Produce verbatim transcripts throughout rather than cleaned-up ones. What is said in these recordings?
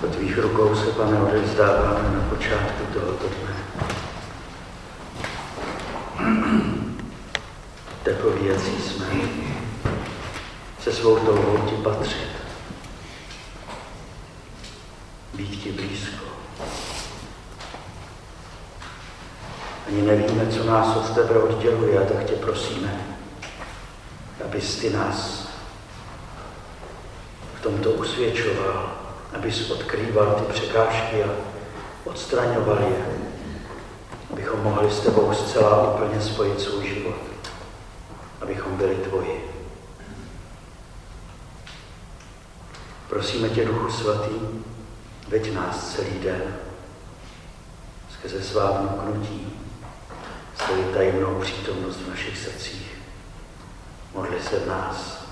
Do tvých rukou se, Pane, odevzdáváme na počátku tohoto dne. Takoví, jací jsme, se svou touhou ti patřit. Být ti blízko. Ani nevíme, co nás od tebe odděluje, a tak tě prosíme, abys ty nás v tomto usvědčoval, abys odkrýval ty překážky a odstraňoval je, abychom mohli s tebou zcela úplně spojit svůj život, abychom byli tvoji. Prosíme tě, Duchu Svatý, veď nás celý den skrze svá vnuknutí, svoji tajemnou přítomnost v našich srdcích. Modli se v nás.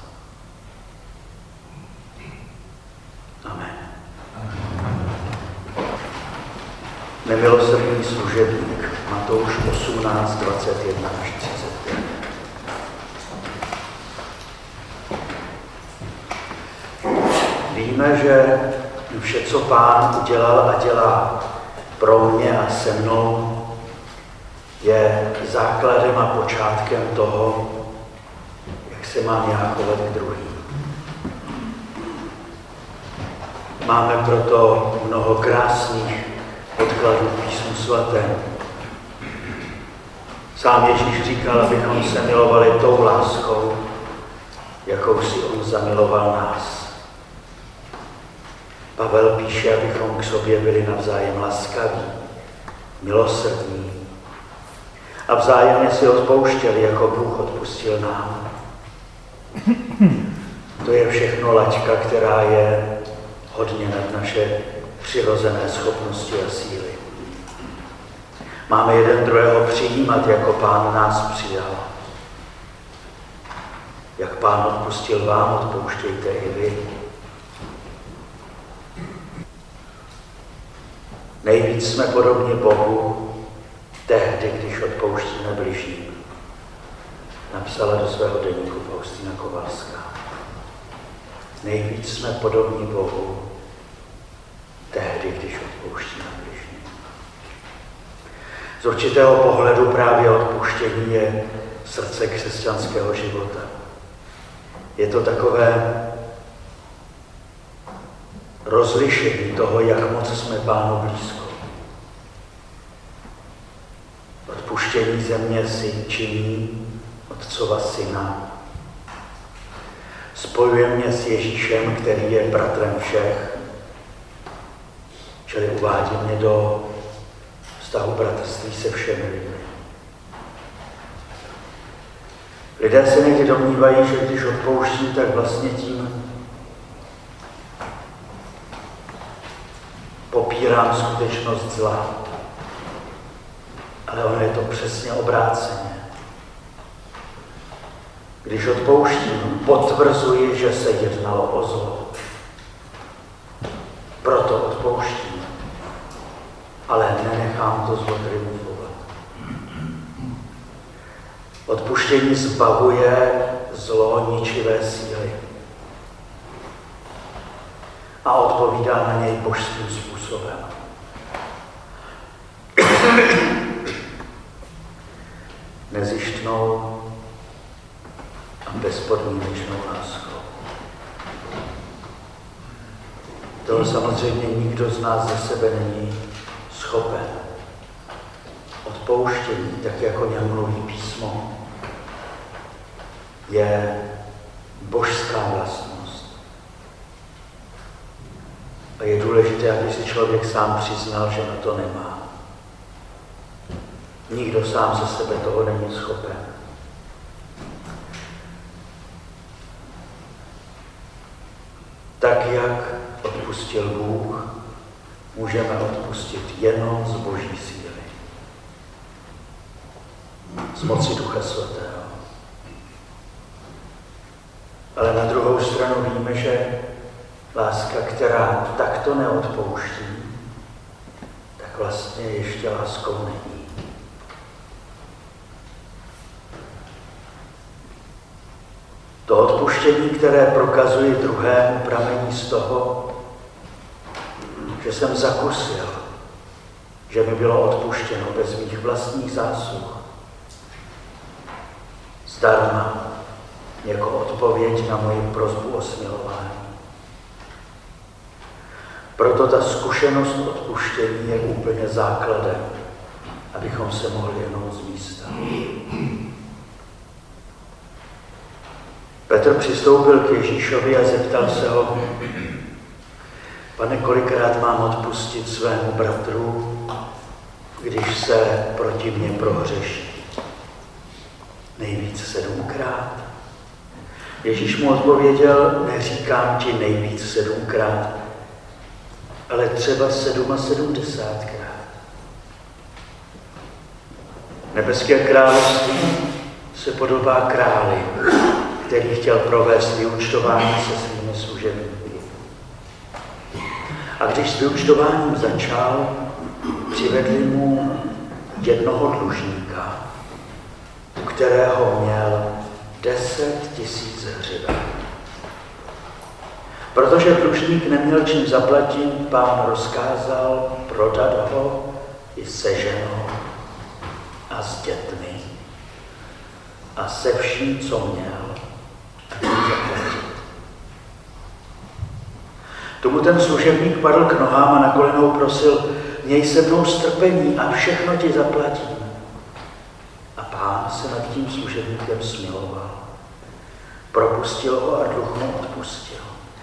Amen. Nemilosrdný služebník, Matouš osmnáct, dvacet jedna až třicet pět. Víme, že vše, co Pán udělal a dělá pro mě a se mnou, je základem a počátkem toho, jak se mám já chovat k druhým. Máme proto mnoho krásných podkladů v Písmu svatém. Sám Ježíš říkal, abychom se milovali tou láskou, jakou si on zamiloval nás. Pavel píše, abychom k sobě byli navzájem laskaví, milosrdní a vzájemně si odpouštěli, jako Bůh odpustil nám. To je všechno laťka, která je hodně nad naše přirozené schopnosti a síly. Máme jeden druhého přijímat, jako Pán nás přijal. Jak Pán odpustil vám, odpouštějte i vy. Nejvíc jsme podobni Bohu tehdy, když odpouštíme bližním. Napsala do svého deníku Faustina Kovalská. Nejvíc jsme podobni Bohu tehdy, když odpouštíme bližním. Z určitého pohledu právě odpuštění je srdce křesťanského života. Je to takové rozlišení toho, jak moc jsme Pánu blízko. Odpuštění země syn činí Otcova syna. Spojuje mě s Ježíšem, který je bratrem všech, čili uvádí mě do vztahu bratrství se všemi lidmi. Lidé se někdy domnívají, že když odpouští, tak vlastně tím popírám skutečnost zla. Ale ono je to přesně obráceně. Když odpouštím, potvrzuji, že se jednalo o zlo. Proto odpouštím, ale nenechám to zlo triumfovat. Odpuštění zbavuje zlo ničivé síly a odpovídá na něj božským způsobem. Nezištnou a bezpodmínečnou láskou. Toho samozřejmě nikdo z nás ze sebe není schopen. Odpouštění, tak jako něm mluví písmo, je božská vlastnost. A je důležité, aby si člověk sám přiznal, že na to nemá. Nikdo sám ze sebe toho není schopen. Tak, jak odpustil Bůh, můžeme odpustit jenom z boží síly. Z moci Ducha Svatého. Ale na druhou stranu víme, že láska, která takto neodpouští, tak vlastně ještě láskou není. To odpuštění, které prokazuje druhému, pramení z toho, že jsem zakusil, že mi bylo odpuštěno bez mých vlastních zásluh. Zdarma jako odpověď na moji prosbu o smilování. Proto ta zkušenost odpuštění je úplně základem, abychom se mohli jenout z místa. Petr přistoupil k Ježíšovi a zeptal se ho: Pane, kolikrát mám odpustit svému bratru, když se proti mně prohřeší? Nejvíc sedmkrát? Ježíš mu odpověděl: neříkám ti nejvíc sedmkrát, ale třeba sedm a sedmdesátkrát. Nebeské království se podobá králi, který chtěl provést vyúčtování se svými služebníky. A když s vyúčtováním začal, přivedli mu jednoho dlužníka, u kterého měl deset tisíc hřiven. Protože dlužník neměl čím zaplatit, Pán rozkázal prodat ho i se ženou a s dětmi a se vším, co měl, a tím zaplatit. Tomu ten služebník padl k nohám a na kolenou prosil: měj se mnou strpení a všechno ti zaplatím. A Pán se nad tím služebníkem smiloval. Propustil ho a dluh mu odpustil.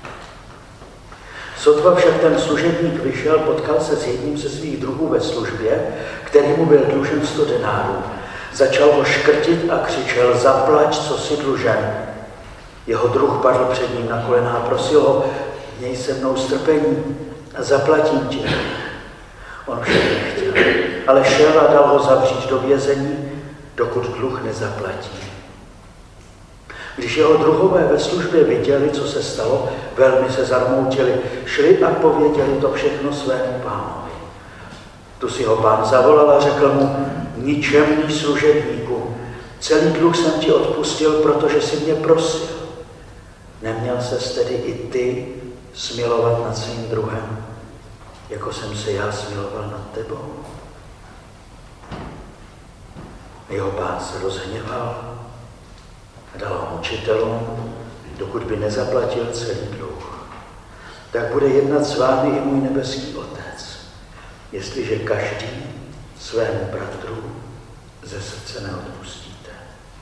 Sotva však ten služebník vyšel, potkal se s jedním ze svých druhů ve službě, který mu byl dlužen sto denárů. Začal ho škrtit a křičel: zaplať, co si dlužen. Jeho druh padl před ním na kolena a prosil ho: měj se mnou strpení a zaplatím ti. On však nechtěl, ale šel a dal ho zavřít do vězení, dokud dluh nezaplatí. Když jeho druhové ve službě viděli, co se stalo, velmi se zarmoutili, šli a pověděli to všechno svému pánovi. Tu si ho Pán zavolal a řekl mu: ničemný služebníku, celý dluh jsem ti odpustil, protože jsi mě prosil. Neměl ses tedy i ty smilovat nad svým druhem, jako jsem se já smiloval nad tebou? Jeho Pán se rozhněval a dal ho mučitelům, dokud by nezaplatil celý dluh. Tak bude jednat s vámi i můj nebeský Otec, jestliže každý svému bratru ze srdce neodpustíte.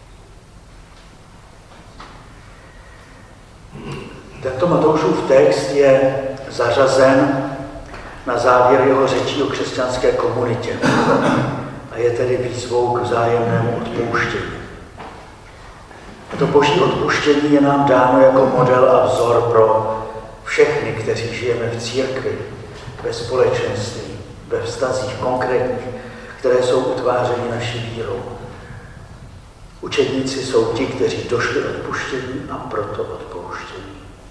Tento Matoušův text je zařazen na závěr jeho řečí o křesťanské komunitě a je tedy výzvou k vzájemnému odpouštění. To boží odpuštění je nám dáno jako model a vzor pro všechny, kteří žijeme v církvi, ve společenství, ve vztazích konkrétních, které jsou utvářeny naší vírou. Učedníci jsou ti, kteří došli odpuštění a proto odpouštění.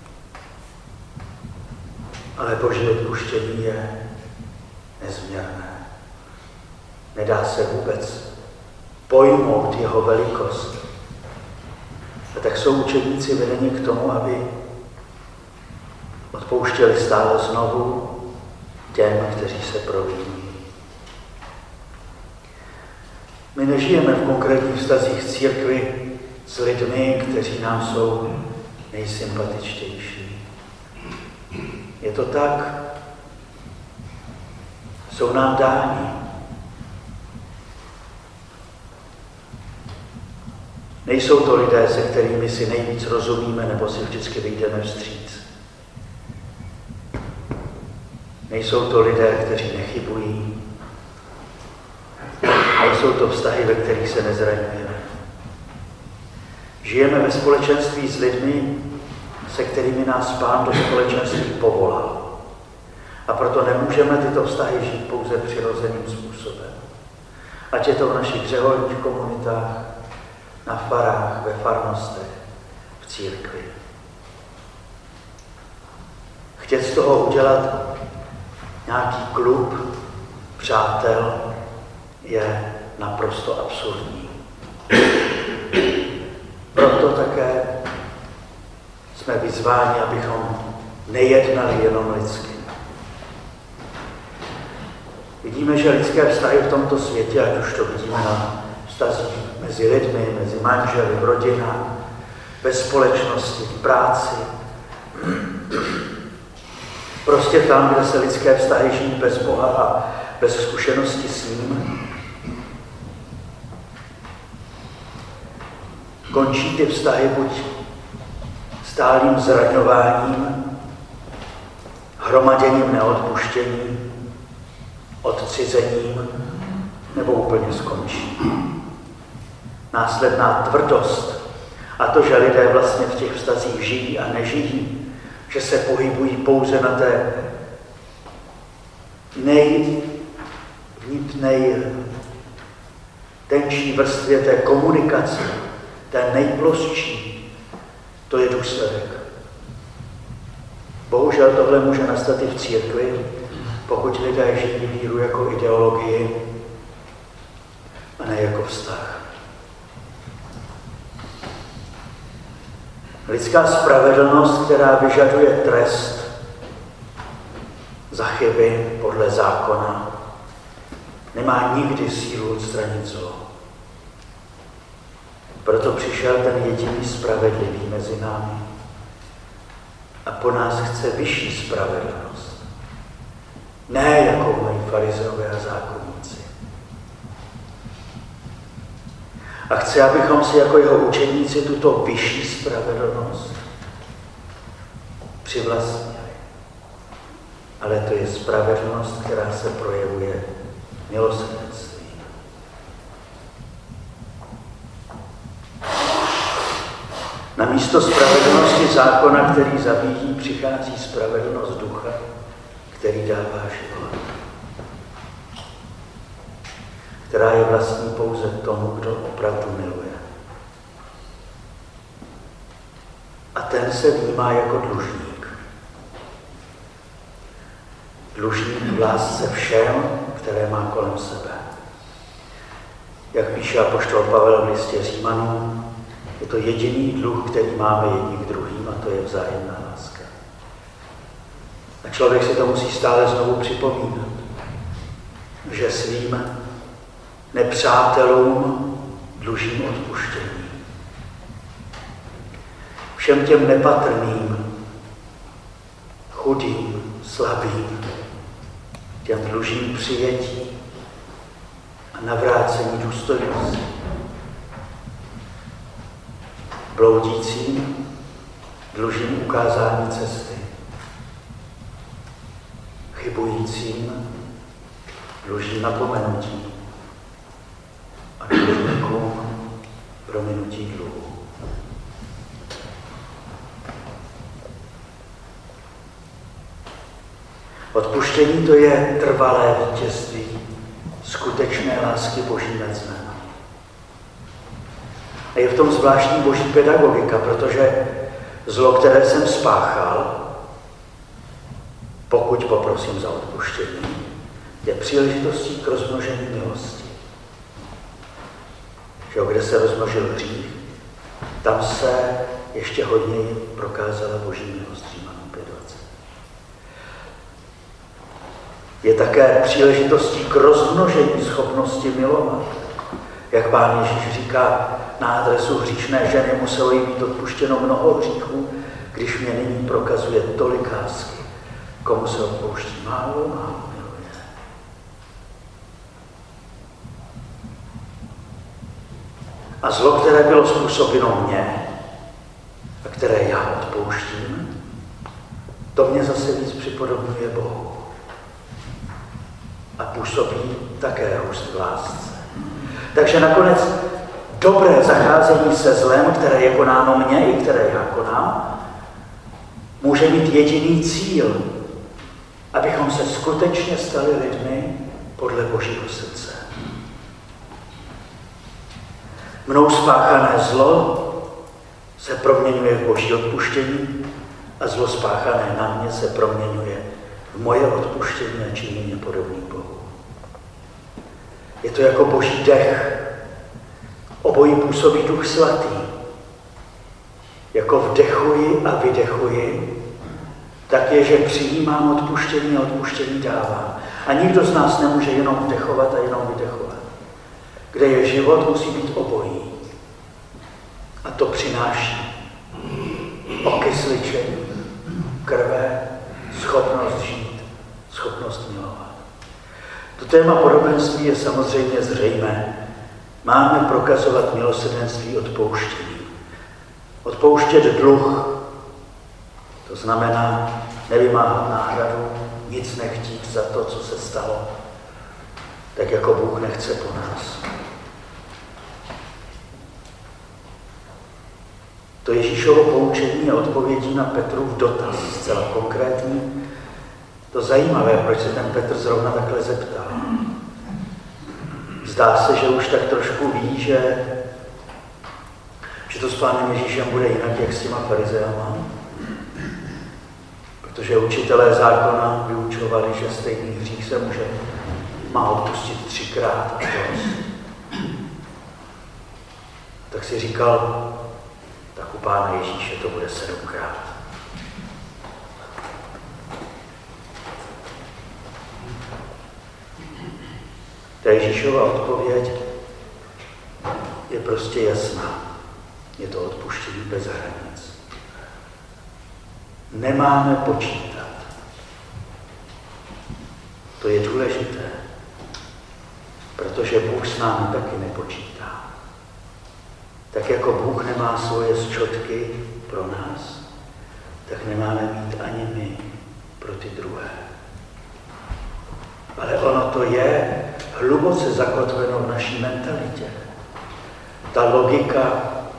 Ale boží odpuštění je nezměrné. Nedá se vůbec pojmout jeho velikost. A tak jsou učedníci vedeni k tomu, aby odpouštěli stále znovu těm, kteří se proviní. My nežijeme v konkrétních vztazích v církvi s lidmi, kteří nám jsou nejsympatičtější. Je to tak, jsou nám dáni. Nejsou to lidé, se kterými si nejvíc rozumíme nebo si vždycky vyjdeme vstříc. Nejsou to lidé, kteří nechybují. Nejsou to vztahy, ve kterých se nezraňujeme. Žijeme ve společenství s lidmi, se kterými nás Pán do společenství povolal. A proto nemůžeme tyto vztahy žít pouze přirozeným způsobem. Ať je to v našich řeholních komunitách, na farách, ve farnostech, v církvi. Chtět z toho udělat nějaký klub přátel je naprosto absurdní. Proto také jsme vyzváni, abychom nejednali jenom lidsky, Vidíme, že lidské vztahy v tomto světě, ať už to vidíme na vztazích mezi lidmi, mezi manželi, v rodinách, ve společnosti, v práci, prostě tam, kde se lidské vztahy žijí bez Boha a bez zkušenosti s ním, končí ty vztahy buď stálým zraňováním, hromaděním neodpuštění, odcizením, nebo úplně skončí. Následná tvrdost a to, že lidé vlastně v těch vztazích žijí a nežijí, že se pohybují pouze na té nej, nej, tenčí vrstvě té komunikace, té nejplostší, to je důsledek. Bohužel tohle může nastat i v církvi, pokud lidé žijí víru jako ideologii a ne jako vztah. Lidská spravedlnost, která vyžaduje trest za chyby podle zákona, nemá nikdy sílu odstranit zlo. Proto přišel ten jediný spravedlivý mezi námi a po nás chce vyšší spravedlnost. Ne, jakou mají farizeové a zákonníci. A chce, abychom si jako jeho učeníci tuto vyšší spravedlnost přivlastnili. Ale to je spravedlnost, která se projevuje milosrdenství. Na místo spravedlnosti zákona, který zabíjí, přichází spravedlnost ducha, který dává život. Která je vlastní pouze tomu, kdo opravdu miluje. A ten se vnímá jako dlužník. Dlužník v lásce všem, které má kolem sebe. Jak píše apoštol Pavel v listě Římanům, je to jediný dluh, který máme jedni k druhým, a to je vzájemná láska. A člověk si to musí stále znovu připomínat, že svým nepřátelům dlužím odpuštění. Všem těm nepatrným, chudým, slabým, těm dlužím přijetí a navrácení důstojnosti. Bloudícím dlužím ukázání cesty. Chybujícím dlužím napomenutí a dlužníkům prominutí dluhu. Odpuštění to je trvalé vítězství skutečné lásky Boží nad námi. A je v tom zvláštní boží pedagogika, protože zlo, které jsem spáchal, pokud poprosím za odpuštění, je příležitostí k rozmnožení milosti. Že kde se rozmnožil hřích, tam se ještě hodněji prokázala boží milost. Římanům pět dvacet. Je také příležitostí k rozmnožení schopnosti milovat. Jak Pán Ježíš říká na adresu hříšné ženy, muselo jí být odpuštěno mnoho hříchů, když mě nyní prokazuje tolik lásky. Komu se odpouští málo, málo miluje. A zlo, které bylo způsobeno mně a které já odpouštím, to mě zase víc připodobňuje Bohu. A působí také růst v lásce. Takže nakonec dobré zacházení se zlem, které je konáno mně i které já konám, může mít jediný cíl, abychom se skutečně stali lidmi podle Božího srdce. Mnou spáchané zlo se proměňuje v Boží odpuštění a zlo spáchané na mě se proměňuje v moje odpuštění a činí mě podobný Bohu. Je to jako Boží dech. Obojí působí Duch Svatý. Jako vdechuji a vydechuji, tak je, že přijímám odpuštění a odpuštění dávám. A nikdo z nás nemůže jenom vdechovat a jenom vydechovat. Kde je život, musí být obojí. A to přináší okysličení krve, schopnost žít, schopnost milovat. To téma podobenství je samozřejmě zřejmé. Máme prokazovat milosrdenství odpouštění. Odpouštět dluh, to znamená nevymáhat náhradu, nic nechtít za to, co se stalo, tak jako Bůh nechce po nás. To Ježíšovo poučení je odpovědí na Petrův dotaz, zcela konkrétní. To zajímavé, proč se ten Petr zrovna takhle zeptal. Zdá se, že už tak trošku ví, že, že to s Pánem Ježíšem bude jinak, jak s těma farizeama. Protože učitelé zákona vyučovali, že stejný hřích se může, má odpustit třikrát a dost. Tak si říkal, tak u Pána Ježíše to bude sedmkrát. Ta Ježíšova odpověď je prostě jasná. Je to odpuštění bez hranic. Nemáme počítat. To je důležité, protože Bůh s námi taky nepočítá. Tak jako Bůh nemá svoje zčotky pro nás, tak nemáme mít ani my pro ty druhé. Ale ono to je hluboce zakotveno v naší mentalitě. Ta logika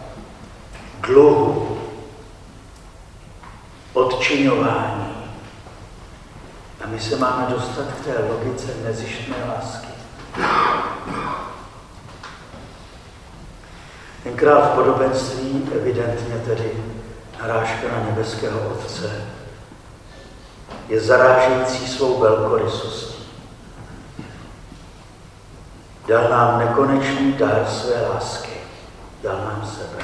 dluhu, odčiňování. A my se máme dostat k té logice nezištné lásky. Tenkrát v podobenství evidentně tedy narážka na nebeského Otce je zarážející svou velkorysostí. Dal nám nekonečný dar své lásky. Dal nám sebe.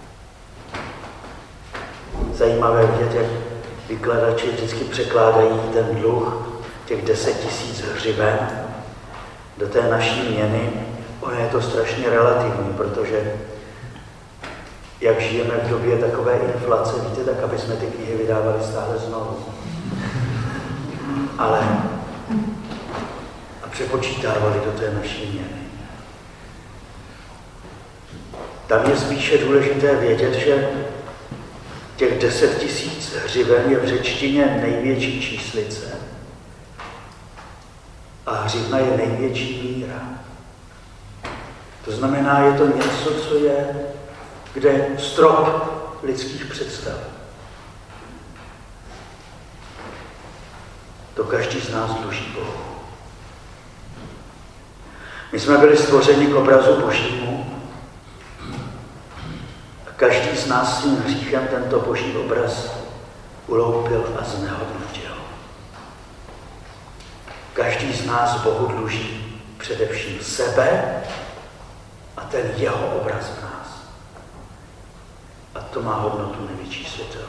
Zajímavé vidět, jak vykladači vždycky překládají ten dluh, těch deset tisíc hřiven, do té naší měny. Ono je to strašně relativní, protože jak žijeme v době takové inflace, víte, tak aby jsme ty knihy vydávali stále znovu. Ale a přepočítávali do té naší měny. Tam je spíše důležité vědět, že těch deset tisíc hřiven je v řečtině největší číslice. A hřivna je největší míra. To znamená, je to něco, co je, kde strop lidských představ. To každý z nás dluží Bohu. My jsme byli stvořeni k obrazu Božímu a každý z nás svým hříchem tento Boží obraz uloupil a znehodnotil. Každý z nás Bohu dluží především sebe a ten jeho obraz v nás. A to má hodnotu nevyčíslitelnou.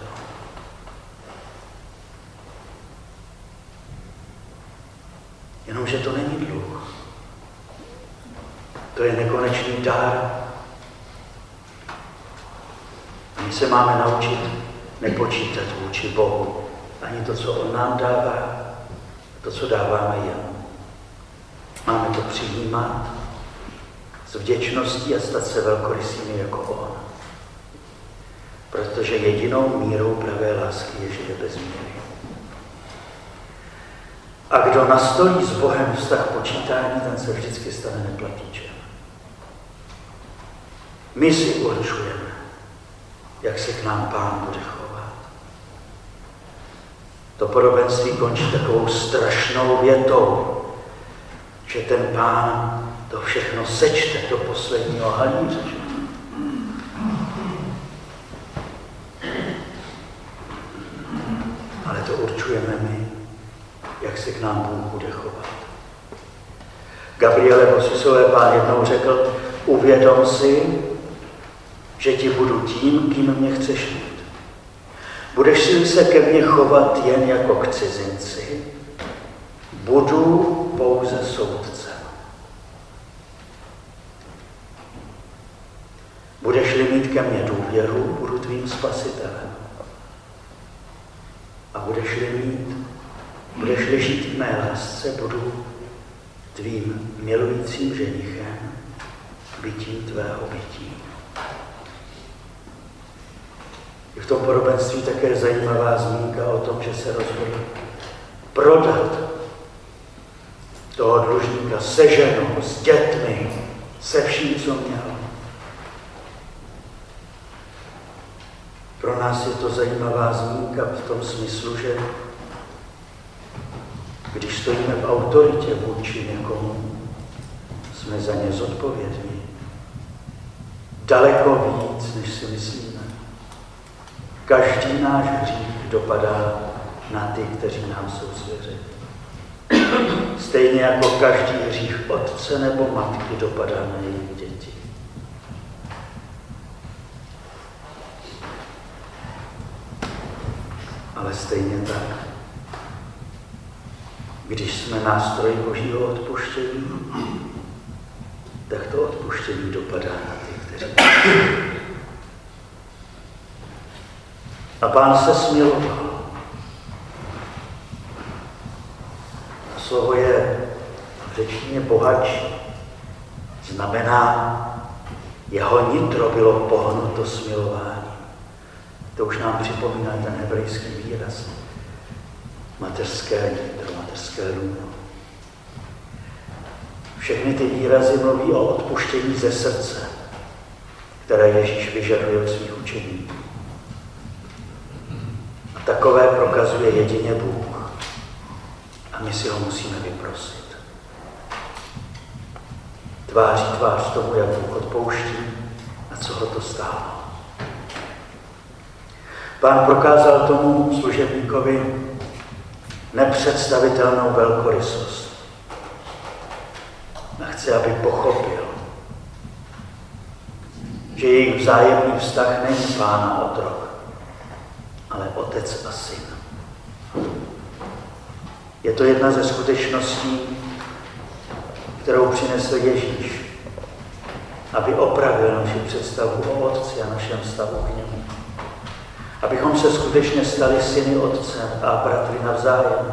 Jenomže to není dluh. To je nekonečný dar. A my se máme naučit nepočítat vůči Bohu ani to, co on nám dává, to, co dáváme jemu. Máme to přijímat s vděčností a stát se velkorysými jako on. Protože jedinou mírou pravé lásky je, že je bez míry. A kdo nastolí s Bohem vztah počítání, ten se vždycky stane neplatíčem. My si určujeme, jak se k nám Pán bude chovat. To podobenství končí takovou strašnou větou, že ten Pán to všechno sečte do posledního halíře. Ale to určujeme my, jak se k nám Bůh bude chovat. Gabriele Bosisové Pán jednou řekl, uvědom si, že ti budu tím, kým mě chceš mít. Budeš si se ke mně chovat jen jako k cizinci, budu pouze soudcem. Budeš-li mít ke mně důvěru, budu tvým spasitelem. A budeš-li mít, budeš-li žít v mé lásce, budu tvým milujícím ženichem, bytím tvého bytí. Je v tom podobenství také zajímavá zmínka o tom, že se rozhodl prodat toho dlužníka se ženou, s dětmi, se vším, co měl. Pro nás je to zajímavá zmínka v tom smyslu, že když stojíme v autoritě vůči někomu, jsme za ně zodpovědní. Daleko víc, než si myslíme. Každý náš hřích dopadá na ty, kteří nám jsou svěřeni. Stejně jako každý hřích otce nebo matky dopadá na jejich děti. Ale stejně tak, když jsme nástroji Božího odpuštění, tak to odpuštění dopadá na ty, kteří. A Pán se smiloval. A slovo je v řečtině bohatší. Znamená, jeho nitro bylo pohnuto smilováním. To už nám připomíná ten hebrejský výraz. Mateřské nitro, mateřské lůno. Všechny ty výrazy mluví o odpuštění ze srdce, které Ježíš vyžaduje od svých učeníků. A takové prokazuje jedině Bůh. A my si ho musíme vyprosit. Tváří tvář tomu, jak Bůh odpouští a co ho to stálo. Pán prokázal tomu služebníkovi nepředstavitelnou velkorysost. A chce, aby pochopil, že jejich vzájemný vztah není pán a otrok, ale otec a syn. Je to jedna ze skutečností, kterou přinesl Ježíš, aby opravil naši představu o otci a našem vztahu k němu. Abychom se skutečně stali syny otce a bratry navzájem.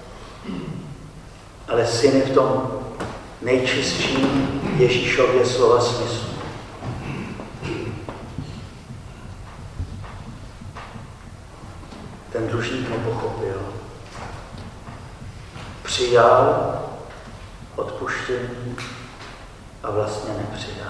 Ale syny v tom nejčistším Ježíšově slova smyslu. Ten dlužník nepochopil. Přijal odpuštění a vlastně nepřijal.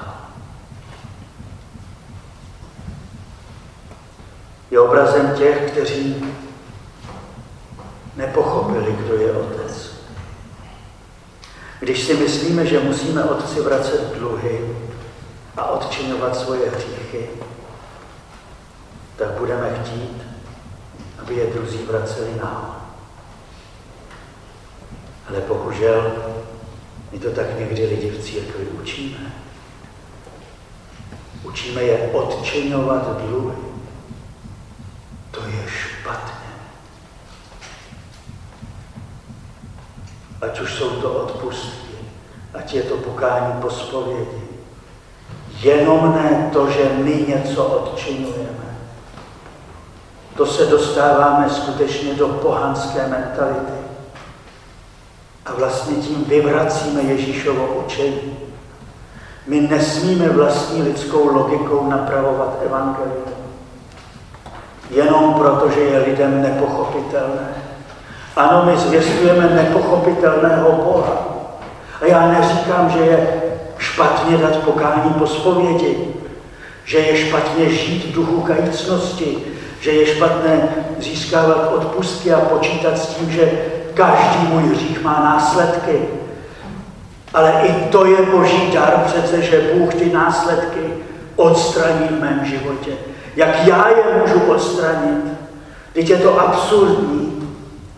Je obrazem těch, kteří nepochopili, kdo je otec. Když si myslíme, že musíme otci vracet dluhy a odčiňovat svoje hříchy, tak budeme chtít, aby je druzí vraceli nám. Ale bohužel my to tak někdy lidi v církvi učíme. Učíme je odčiňovat dluhy. To je špatně. Ať už jsou to odpustky, ať je to pokání po zpovědi. Jenom ne to, že my něco odčiňujeme. To se dostáváme skutečně do pohanské mentality. A vlastně tím vyvracíme Ježíšovo učení. My nesmíme vlastní lidskou logikou napravovat evangelium. Jenom proto, že je lidem nepochopitelné. Ano, my zvěstujeme nepochopitelného Boha. A já neříkám, že je špatně dát pokání po zpovědi, že je špatně žít v duchu kajícnosti, že je špatné získávat odpustky a počítat s tím, že každý můj hřích má následky. Ale i to je Boží dar přece, že Bůh ty následky odstraní v mém životě. Jak já je můžu odstranit? Teď je to absurdní.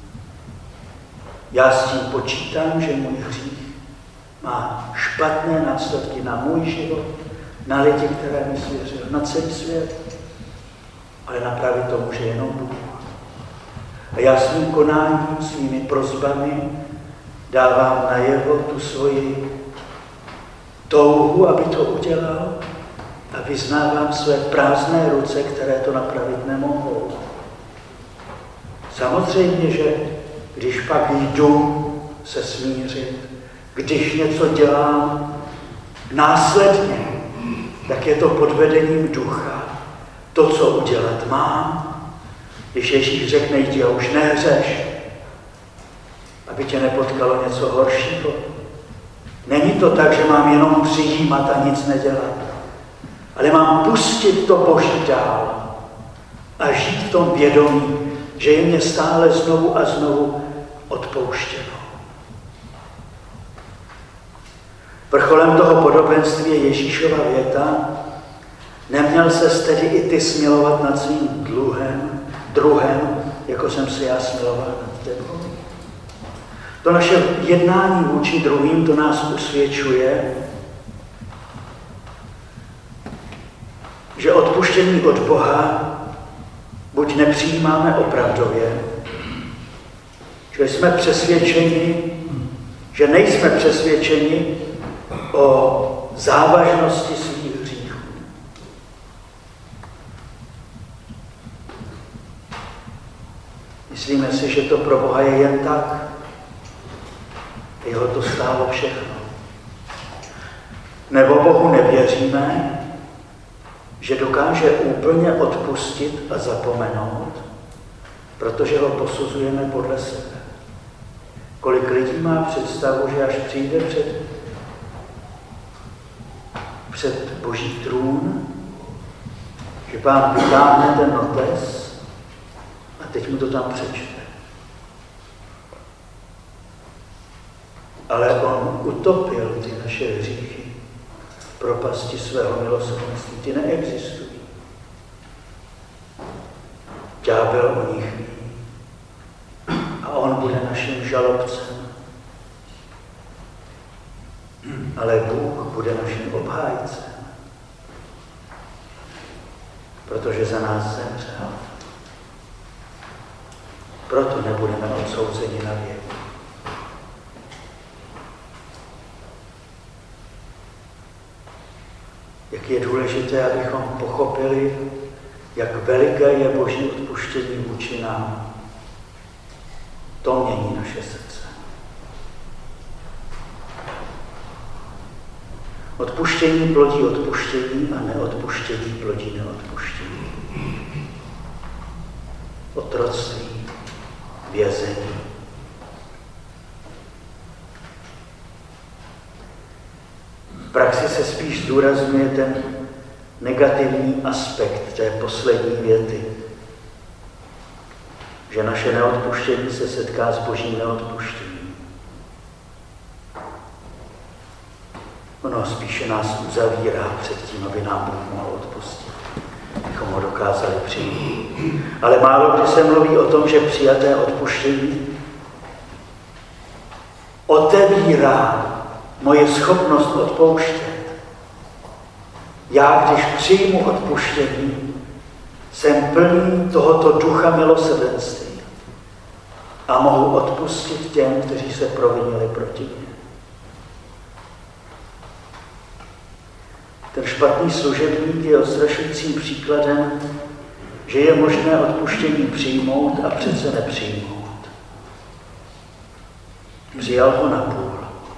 Já s tím počítám, že můj hřích má špatné následky na můj život, na lidi, které mi svěřil, na celý svět. Ale napravit to může jenom Bůh. A já svým konáním, svými prosbami dávám najevo tu svoji touhu, aby to udělal, a vyznávám své prázdné ruce, které to napravit nemohou. Samozřejmě, že když pak jdu se smířit, když něco dělám následně, tak je to pod vedením ducha. To, co udělat mám, když Ježíš řekne, jdi a už nehřeš, aby tě nepotkalo něco horšího. Není to tak, že mám jenom přijímat a nic nedělat, ale mám pustit to Boží dál a žít v tom vědomí, že je mě stále znovu a znovu odpouštěno. Vrcholem toho podobenství je Ježíšova věta: neměl ses tedy i ty smilovat nad svým dluhem, druhem, jako jsem se já smiloval nad tebou. To naše jednání vůči druhým, to nás usvědčuje, že odpuštění od Boha buď nepřijímáme opravdově, že jsme přesvědčeni, že nejsme přesvědčeni o závažnosti svých hříchů. Myslíme si, že to pro Boha je jen tak. Jeho to stálo všechno. Nebo Bohu nevěříme, že dokáže úplně odpustit a zapomenout, protože ho posuzujeme podle sebe. Kolik lidí má představu, že až přijde před, před Boží trůn, že Pán vytáhne ten notes a teď mu to tam přečte. Ale on utopil ty naše hříchy v propasti svého milosrdenství. Ty neexistují. Ďábel o nich ví. A on bude naším žalobcem. Ale Bůh bude naším obhájcem. Protože za nás zemřel. Proto nebudeme odsouzeni na věk. Jak je důležité, abychom pochopili, jak veliké je Boží odpuštění vůči nám. To mění naše srdce. Odpuštění plodí odpuštění a neodpuštění plodí neodpuštění. Otroctví, vězení. V praxi se spíš zdůrazňuje ten negativní aspekt té poslední věty, že naše neodpuštění se setká s Božím neodpuštěním. Ono spíše nás uzavírá před tím, aby nám Bůh mohl odpustit, abychom ho dokázali přijít. Ale málo kdy se mluví o tom, že přijaté odpuštění otevírá moje schopnost odpouštět. Já, když přijmu odpuštění, jsem plný tohoto ducha milosrdenství a mohu odpustit těm, kteří se provinili proti mně. Ten špatný služebník je odstrašujícím příkladem, že je možné odpuštění přijmout a přece nepřijmout. Přijal ho na půl.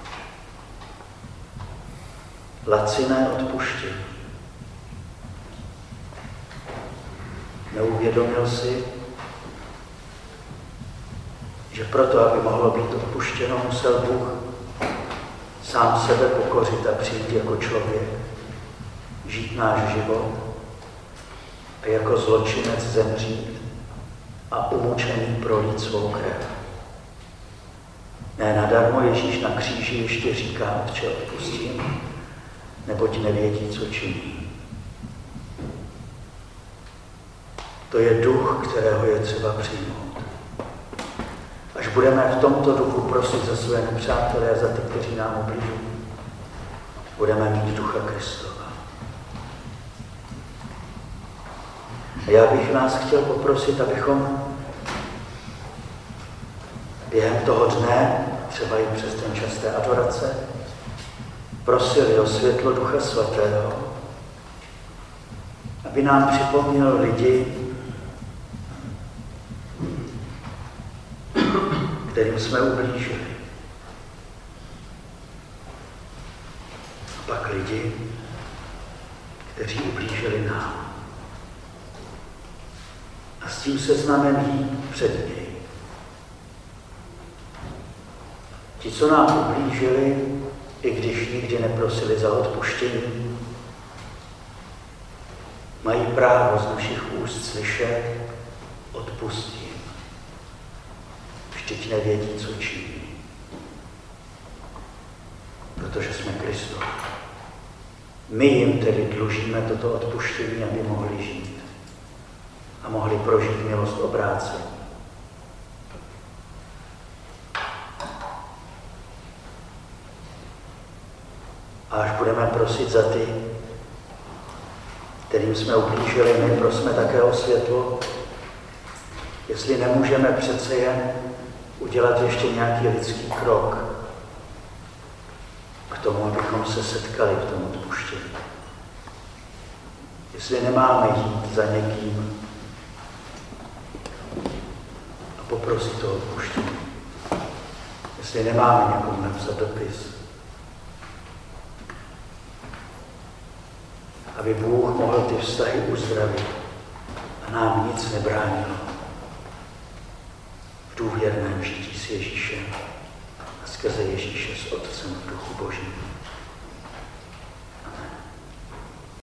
Laciné odpuštění. Neuvědomil si, že proto, aby mohlo být odpuštěno, musel Bůh sám sebe pokořit a přijít jako člověk, žít náš život a jako zločinec zemřít a umučený prolít svou krev. Ne nadarmo Ježíš na kříži ještě říká, Otče, odpustím, neboť nevědí, co činí. To je duch, kterého je třeba přijmout. Až budeme v tomto duchu prosit za své nepřátele a za ty, kteří nám ubližují, budeme mít ducha Kristova. A já bych nás chtěl poprosit, abychom během toho dne třeba i přes ten čas té adorace, prosili o světlo Ducha Svatého, aby nám připomněl lidi, kterým jsme ublížili. A pak lidi, kteří ublížili nám. A s tím seznamem jít před něj. Ti, co nám ublížili, i když nikdy neprosili za odpuštění, mají právo z našich úst slyšet: odpustím. Vždyť nevědí, co činí. Protože jsme Kristov. My jim tedy dlužíme toto odpuštění, aby mohli žít a mohli prožít milost obrácení. A až budeme prosit za ty, kterým jsme ublížili, my prosme také o světlo, jestli nemůžeme přece jen udělat ještě nějaký lidský krok k tomu, abychom se setkali v tom odpuštění. Jestli nemáme jít za někým a poprosit o odpuštění. Jestli nemáme někomu napsat dopis, aby Bůh mohl ty vztahy uzdravit a nám nic nebránilo v důvěrném žití s Ježíšem a skrze Ježíše s Otcem v Duchu Božím.